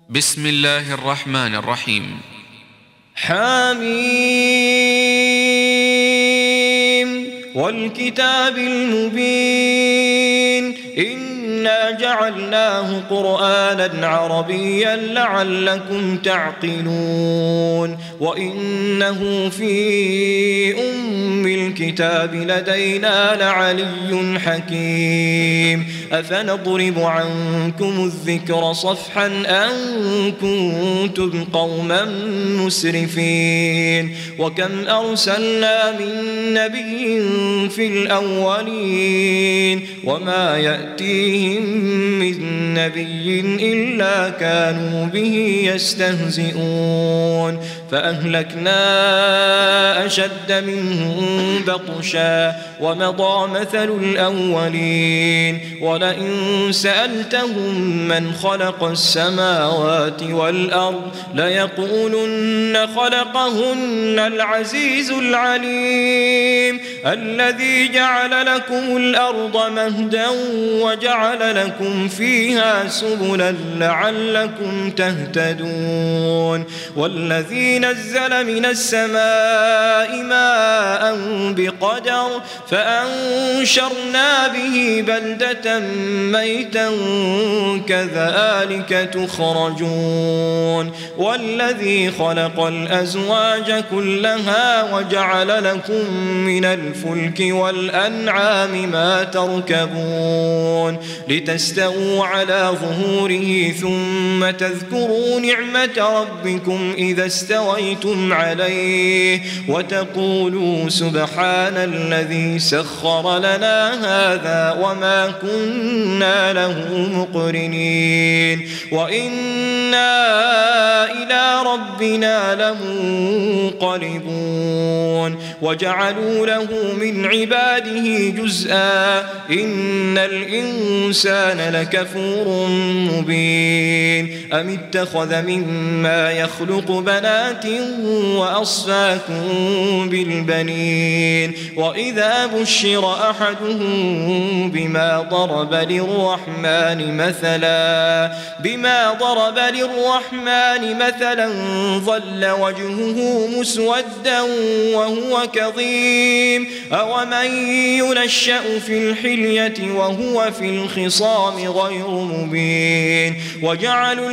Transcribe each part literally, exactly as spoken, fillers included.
بسم الله الرحمن الرحيم. حميم والكتاب المبين إنا جعلناه قرآنا عربيا لعلكم تعقلون وإنه في أم الكتاب لدينا لعلي حكيم أفنضرب عنكم الذكر صفحا أن كنتم قوما مسرفين وكم أرسلنا من نبي في الأولين وما يأتيهم من نبي إلا كانوا به يستهزئون فأهلكنا أشد منهم بطشا ومضى مثل الأولين ولئن سألتهم من خلق السماوات والأرض ليقولن خلقهن العزيز العليم الذي جعل لكم الأرض مهدا وجعل لكم فيها سبلا لعلكم تهتدون والذي نزل من السماء ماء بقدر فأنشرنا به بلدة ميتا كذلك تخرجون والذي خلق الأزواج كلها وجعل لكم من الفلك والأنعام ما تركبون لتستووا على ظهوره ثم تذكروا نعمة ربكم إذا استويتم عليه وتقولوا سبحان الذي سخر لنا هذا وما كنا له مقرنين وإنا إلى ربنا لمنقلبون وجعلوا له من عباده جزءا إن الإنسان لكفور مبين أم اتخذ مما يخلق بنات وأصفاكم بالبنين وإذا بشر أحدهم بما ضرب للرحمن مثلا بما ضرب للرحمن مثلا ظل وجهه مسودا وهو كظيم أومن ينشأ في الحلية وهو في الخصام غير مبين وجعلوا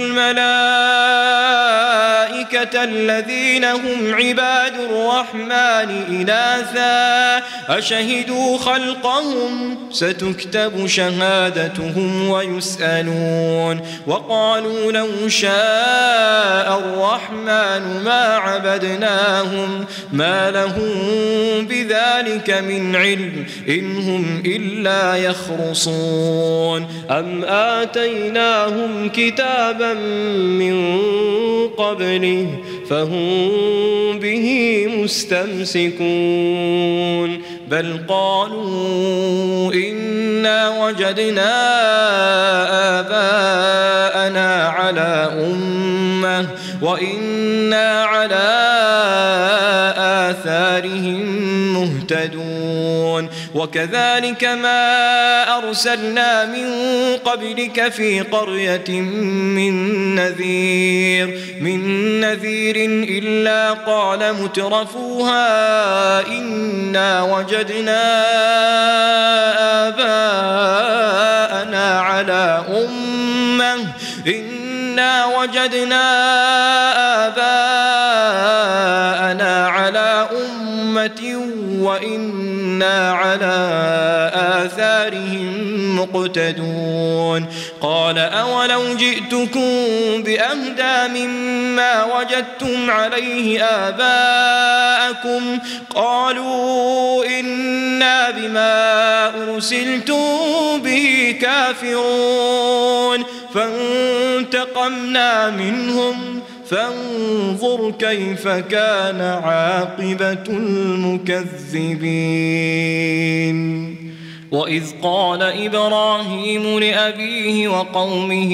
الملائكة الذين هم عباد الرحمن إناثا أشهدوا خلقهم ستكتب شهادتهم ويسألون وقالوا لو شاء الرحمن ما عبدناهم ما لهم بذلك من علم إن هم إلا يخرصون أم آتيناهم كتابا من قبله فهم به مستمسكون بل قالوا إنا وجدنا آباءنا على أمة وإنا على آثارهم مهتدون وكذلك ما أرسلنا من قبلك في قرية من نذير من نذير إلا قال مترفوها إنا وجدنا آباءنا على أمة إنا وجدنا آباءنا على أمة وإنا على آثارهم مقتدون قال أولو جئتكم بأهدى مما وجدتم عليه آباءكم قالوا إنا بما أرسلتم به كافرون فانتقمنا منهم فانظر كيف كان عاقبة المكذبين وإذ قال إبراهيم لأبيه وقومه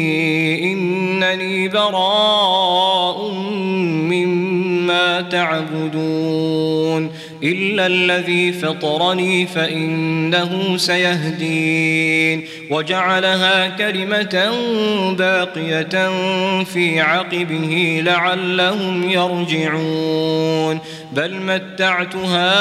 إنني براء مما تعبدون إلا الذي فطرني فإنه سيهدين وجعلها كلمة باقية في عقبه لعلهم يرجعون بل متعت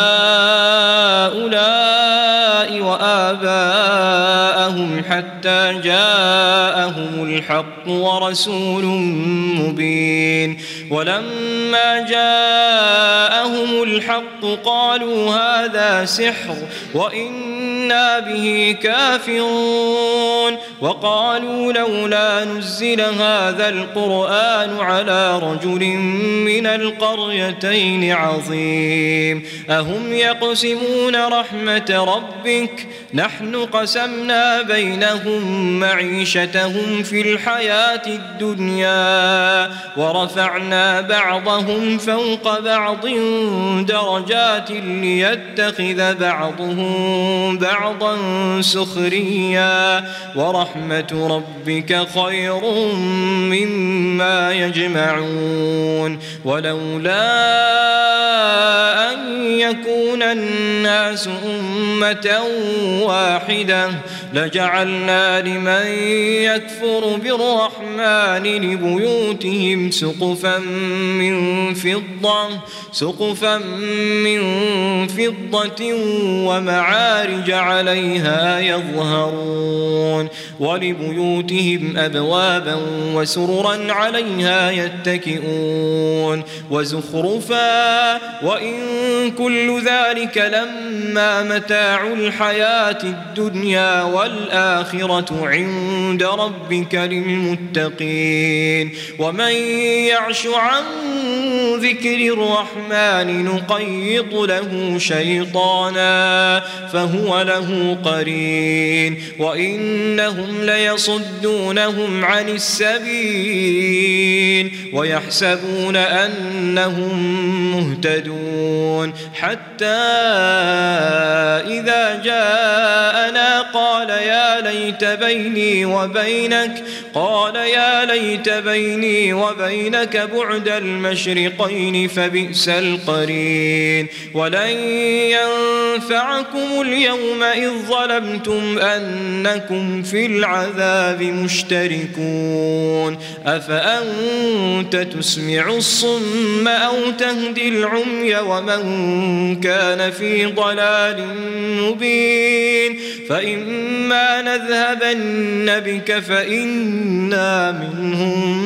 هؤلاء وآباءهم حتى جاءهم الحق ورسول مبين ولما جاءهم الحق قالوا هذا سحر وإنا به كافرون وقالوا لولا نزل هذا القرآن على رجل من القريتين عظيم أهم يقسمون رحمة ربك نحن قسمنا بينهم معيشتهم في الحياة الدنيا ورفعنا بعضهم فوق بعض درجات ليتخذ بعضهم بعضا سخريا ورحمة ربك خير مما يجمعون ولولا أن يكون الناس أمة واحدة لجعلنا لمن يكفر بالرحمن لبيوتهم سقفا من فضة سقفا من فضة ومعارج عليها يظهرون ولبيوتهم أبوابا وسررا عليها يتكئون وزخرفا وإن كل ذلك لما متاع الحياة الدنيا والآخرة عند ربك للمتقين ومن يعش عن ذكر الرحمن نقيض له شيطانا فهو له قرين وإنهم ليصدونهم عن السبيل ويحسبون أنهم مهتدون حتى إذا جاءنا قال يا ليت بيني وبينك قال يا ليت بيني وبينك بعد المشرقين فبئس القرين ولن ينفعكم اليوم إذ ظلمتم أنكم في العذاب مشتركون أفأنت تسمع الصم أو تهدي العمي ومن كان في ضلال مبين فإما نذهبن بك فإنا منهم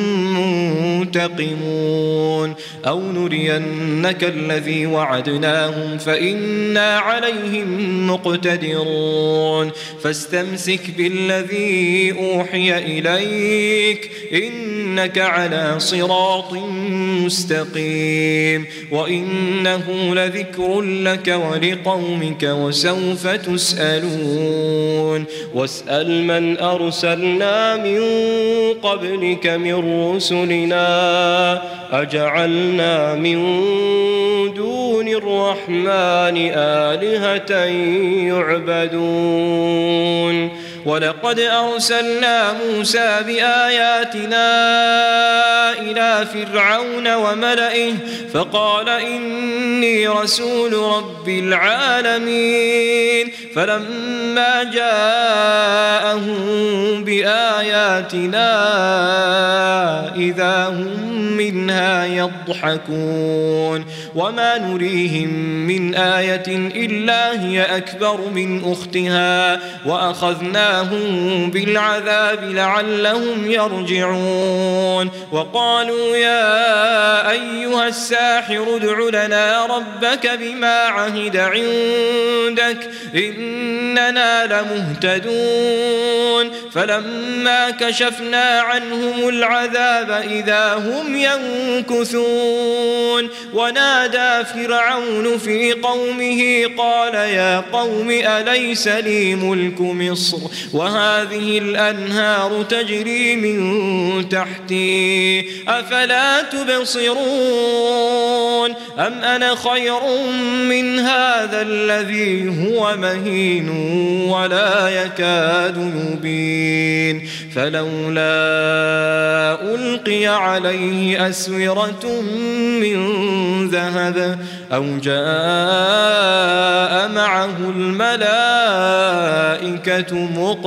منتقمون أو نرينك الذي وعدناهم فإنا عليهم مقتدرون فاستمسك بالذي أوحي إليك إنك على صراط مستقيم وإنه لذكر لك ولقومك وسوف تسألون واسأل من أرسلنا من قبلك من رسلنا أجعلنا من دون الرحمن آلهة يعبدون ولقد أرسلنا موسى بآياتنا إلى فرعون وملئه فقال إني رسول رب العالمين فلما جاءهم بآياتنا إذا هم منها يضحكون وما نريهم من آية إلا هي أكبر من أختها وأخذناهم بالعذاب لعلهم يرجعون وقالوا يا أيها الساحر ادع لنا ربك بما عهد عندك إننا لمهتدون فلما كشفنا عنهم العذاب إذا هم ينكثون ونادى فرعون في قومه قال يا قوم أليس لي ملك مصر وهذه الأنهار تجري من تحتي أفلا تبصرون أم أنا خير من هذا الذي هو مهين ولا يكاد يبين مبين فلولا ألقي عليه أسورة من ذهب أو جاء معه الملائكة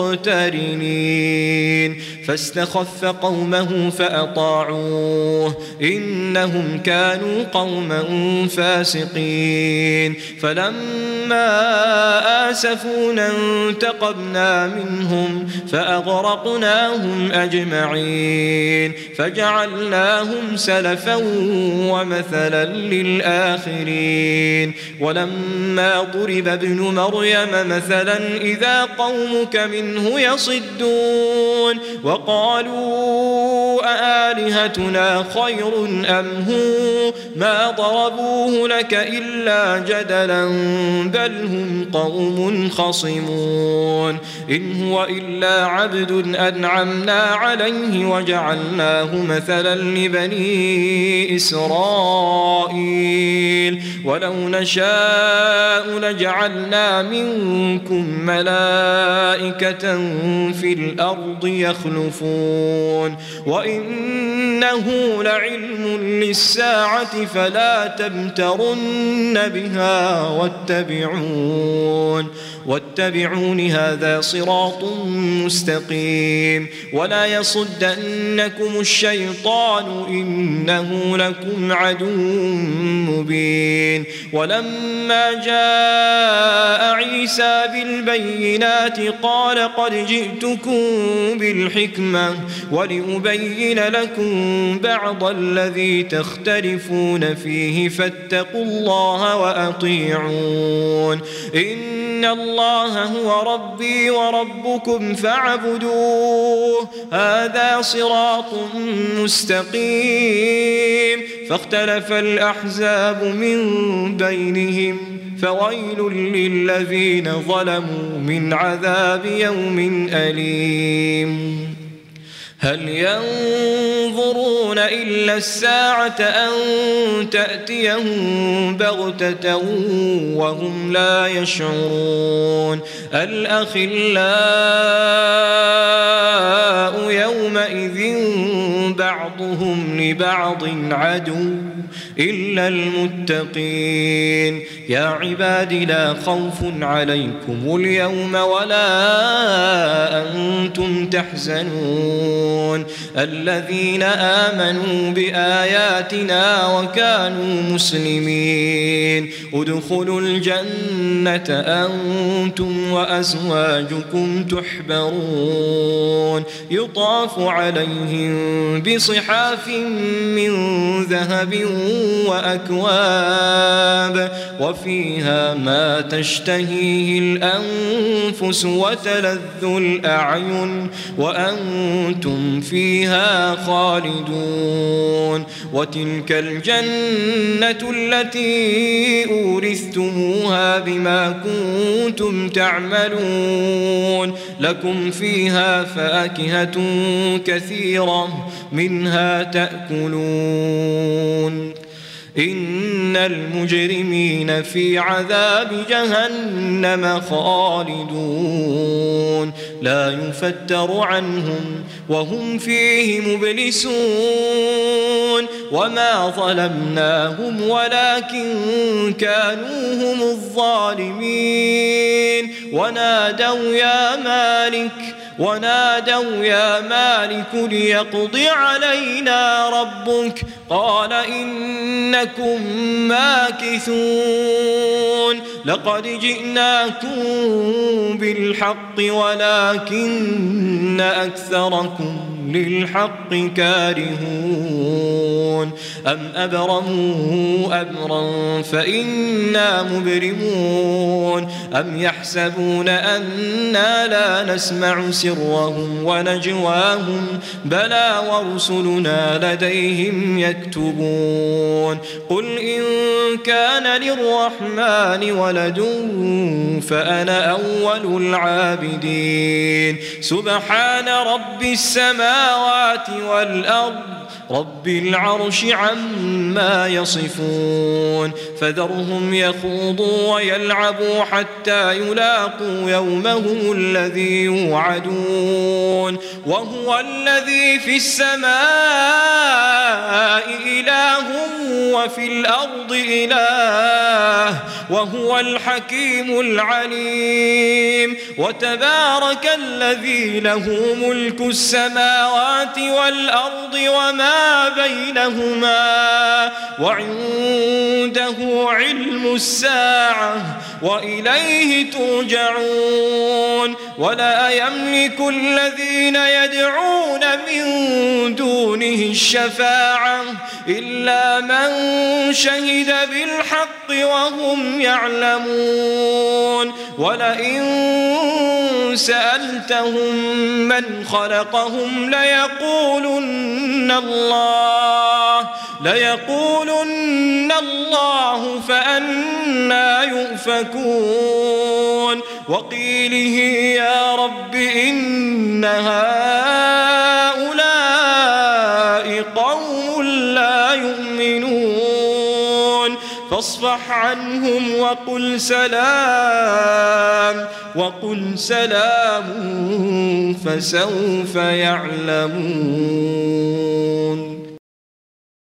مقترنين فاستخف قومه فأطاعوه إنهم كانوا قوما فاسقين فلما آسفونا انتقمنا منهم فأغرقناهم أجمعين فجعلناهم سلفا ومثلا للآخرين ولما ضرب ابن مريم مثلا إذا قومك منه يصدون وقالوا أآلهتنا خير أم هو ما ضربوه لك إلا جدلا بل هم قوم خصمون إن هو إلا عبد أنعمنا عليه وجعلناه مثلا لبني إسرائيل ولو نشاء لجعلنا منكم ملائكة في الأرض يخلفون وإنه لعلم للساعة فلا تمترن بها واتبعون واتبعون هذا صراط مستقيم ولا يصدنكم الشيطان إنه لكم عدو مبين ولما جاء عيسى بالبينات قال قد جئتكم بالحكمة ولأبين لكم بعض الذي تختلفون فيه فاتقوا الله وأطيعون إن الله هو ربي وربكم فاعبدوه هذا صراط مستقيم فاختلف الأحزاب من بينهم فويل للذين ظلموا من عذاب يوم أليم هل ينظرون إلا الساعة أن تأتيهم بغتة وهم لا يشعرون الأخلاء يومئذ بعضهم لبعض عدو إلا المتقين يا عباد لا خوف عليكم اليوم ولا أنتم تحزنون الذين آمنوا بآياتنا وكانوا مسلمين ادخلوا الجنة أنتم وأزواجكم تحبرون يطاف عليهم بصحاف من ذهب وأكواب وفيها ما تشتهيه الأنفس وتلذ الأعين وأنتم فيها خالدون وتلك الجنة التي أورثتموها بما كنتم تعملون لكم فيها فاكهة كثيرة منها تأكلون إن المجرمين في عذاب جهنم خالدون لا يفتر عنهم وهم فيه مبلسون وما ظلمناهم ولكن كانوا هم الظالمين ونادوا يا مالك ونادوا يا مالك ليقض علينا ربك قال إنكم ماكثون لقد جئناكم بالحق ولكن أكثركم للحق كارهون أم أبرموا أمرا فإنا مبرمون أم يحسبون أنا لا نسمع سرهم ونجواهم بلى ورسلنا لديهم يكتبون قل إن كان للرحمن ولد فأنا أول العابدين سبحان رب السماوات والأرض رب العرش عما يصفون فذرهم يخوضوا ويلعبوا حتى يلاقوا يومهم الذي يوعدون وهو الذي في السماء إله وفي الأرض إله وهو الحكيم العليم وتبارك الذي له ملك السماوات والأرض وما بينهما وعنده علم الساعة وإليه ترجعون ولا يملك الذين يدعون من دونه الشفاعة إلا من شهد بالحق وهم يعلمون ولئن سألتهم من خلقهم ليقولن الله ليقولن الله فأنى يؤفكون وقيله يا رب إن هؤلاء قوم لا يؤمنون فاصفح عنهم وقل سلام وقل سلام فسوف يعلمون.